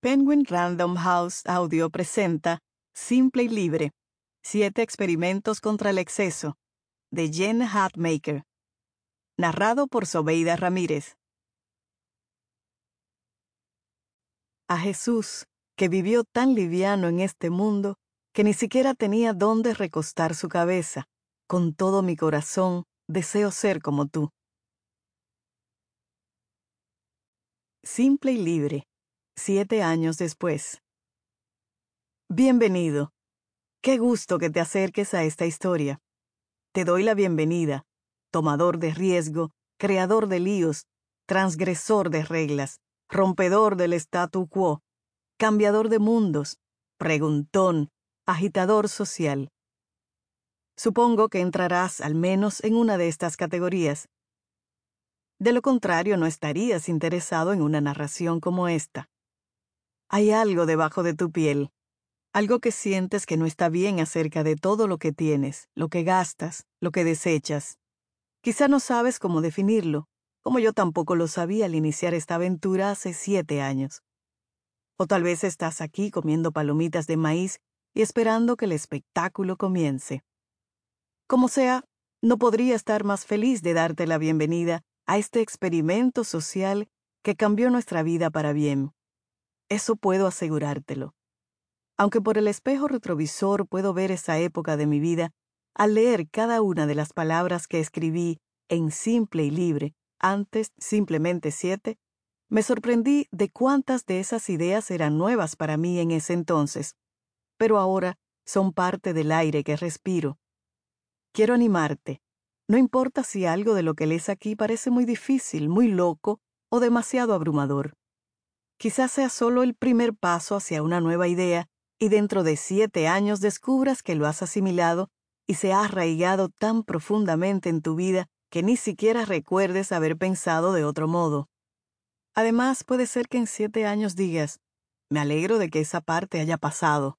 Penguin Random House Audio presenta Simple y Libre, 7 experimentos contra el exceso, de Jen Hatmaker. Narrado por Sobeida Ramírez. A Jesús, que vivió tan liviano en este mundo que ni siquiera tenía dónde recostar su cabeza, con todo mi corazón deseo ser como tú. Simple y Libre, 7 años después. Bienvenido. Qué gusto que te acerques a esta historia. Te doy la bienvenida, tomador de riesgo, creador de líos, transgresor de reglas, rompedor del statu quo, cambiador de mundos, preguntón, agitador social. Supongo que entrarás al menos en una de estas categorías. De lo contrario, no estarías interesado en una narración como esta. Hay algo debajo de tu piel, algo que sientes que no está bien acerca de todo lo que tienes, lo que gastas, lo que desechas. Quizá no sabes cómo definirlo, como yo tampoco lo sabía al iniciar esta aventura hace 7 años. O tal vez estás aquí comiendo palomitas de maíz y esperando que el espectáculo comience. Como sea, no podría estar más feliz de darte la bienvenida a este experimento social que cambió nuestra vida para bien. Eso puedo asegurártelo. Aunque por el espejo retrovisor puedo ver esa época de mi vida, al leer cada una de las palabras que escribí en Simple y Libre, antes simplemente 7, me sorprendí de cuántas de esas ideas eran nuevas para mí en ese entonces, pero ahora son parte del aire que respiro. Quiero animarte. No importa si algo de lo que lees aquí parece muy difícil, muy loco o demasiado abrumador. Quizás sea solo el primer paso hacia una nueva idea y dentro de 7 años descubras que lo has asimilado y se ha arraigado tan profundamente en tu vida que ni siquiera recuerdes haber pensado de otro modo. Además, puede ser que en 7 años digas, me alegro de que esa parte haya pasado.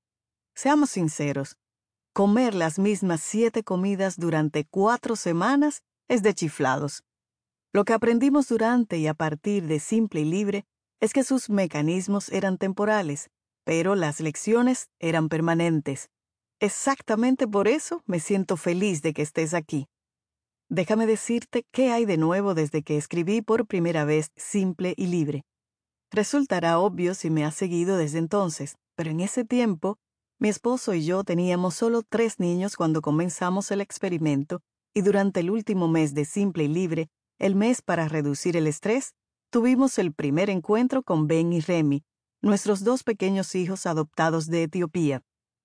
Seamos sinceros, comer las mismas 7 comidas durante 4 semanas es de chiflados. Lo que aprendimos durante y a partir de Simple y Libre es que sus mecanismos eran temporales, pero las lecciones eran permanentes. Exactamente por eso me siento feliz de que estés aquí. Déjame decirte qué hay de nuevo desde que escribí por primera vez Simple y Libre. Resultará obvio si me has seguido desde entonces, pero en ese tiempo, mi esposo y yo teníamos solo 3 niños cuando comenzamos el experimento y durante el último mes de Simple y Libre, el mes para reducir el estrés, tuvimos el primer encuentro con Ben y Remy, nuestros 2 pequeños hijos adoptados de Etiopía.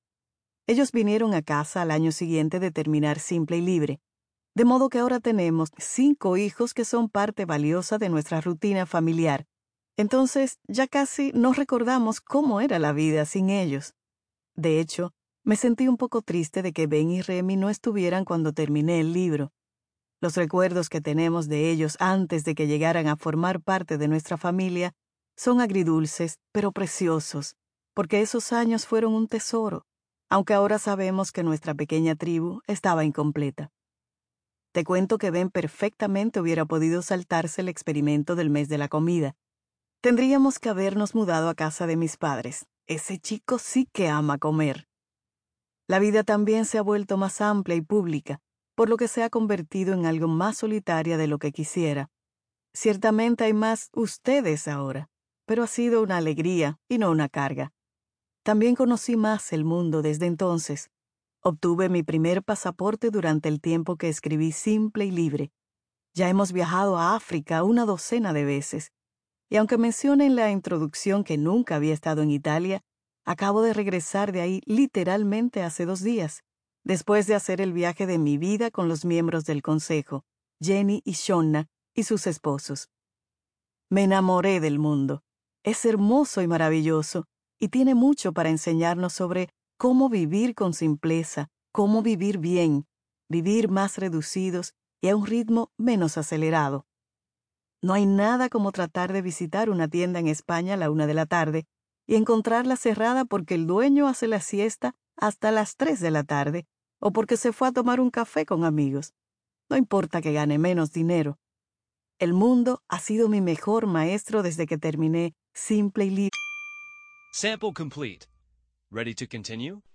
Ellos vinieron a casa al año siguiente de terminar Simple y Libre, de modo que ahora tenemos 5 hijos que son parte valiosa de nuestra rutina familiar. Entonces, ya casi no recordamos cómo era la vida sin ellos. De hecho, me sentí un poco triste de que Ben y Remy no estuvieran cuando terminé el libro. Los recuerdos que tenemos de ellos antes de que llegaran a formar parte de nuestra familia son agridulces, pero preciosos, porque esos años fueron un tesoro, aunque ahora sabemos que nuestra pequeña tribu estaba incompleta. Te cuento que Ben perfectamente hubiera podido saltarse el experimento del mes de la comida. Tendríamos que habernos mudado a casa de mis padres. Ese chico sí que ama comer. La vida también se ha vuelto más amplia y pública, por lo que se ha convertido en algo más solitaria de lo que quisiera. Ciertamente hay más ustedes ahora, pero ha sido una alegría y no una carga. También conocí más el mundo desde entonces. Obtuve mi primer pasaporte durante el tiempo que escribí Simple y Libre. Ya hemos viajado a África 1 docena de veces. Y aunque mencioné en la introducción que nunca había estado en Italia, acabo de regresar de ahí literalmente hace 2 días, después de hacer el viaje de mi vida con los miembros del consejo, Jenny y Shonna, y sus esposos. Me enamoré del mundo. Es hermoso y maravilloso, y tiene mucho para enseñarnos sobre cómo vivir con simpleza, cómo vivir bien, vivir más reducidos y a un ritmo menos acelerado. No hay nada como tratar de visitar una tienda en España a la 1 de la tarde y encontrarla cerrada porque el dueño hace la siesta hasta las 3 de la tarde o porque se fue a tomar un café con amigos. No importa que gane menos dinero. El mundo ha sido mi mejor maestro desde que terminé Simple y Libre. Sample complete. Ready to continue?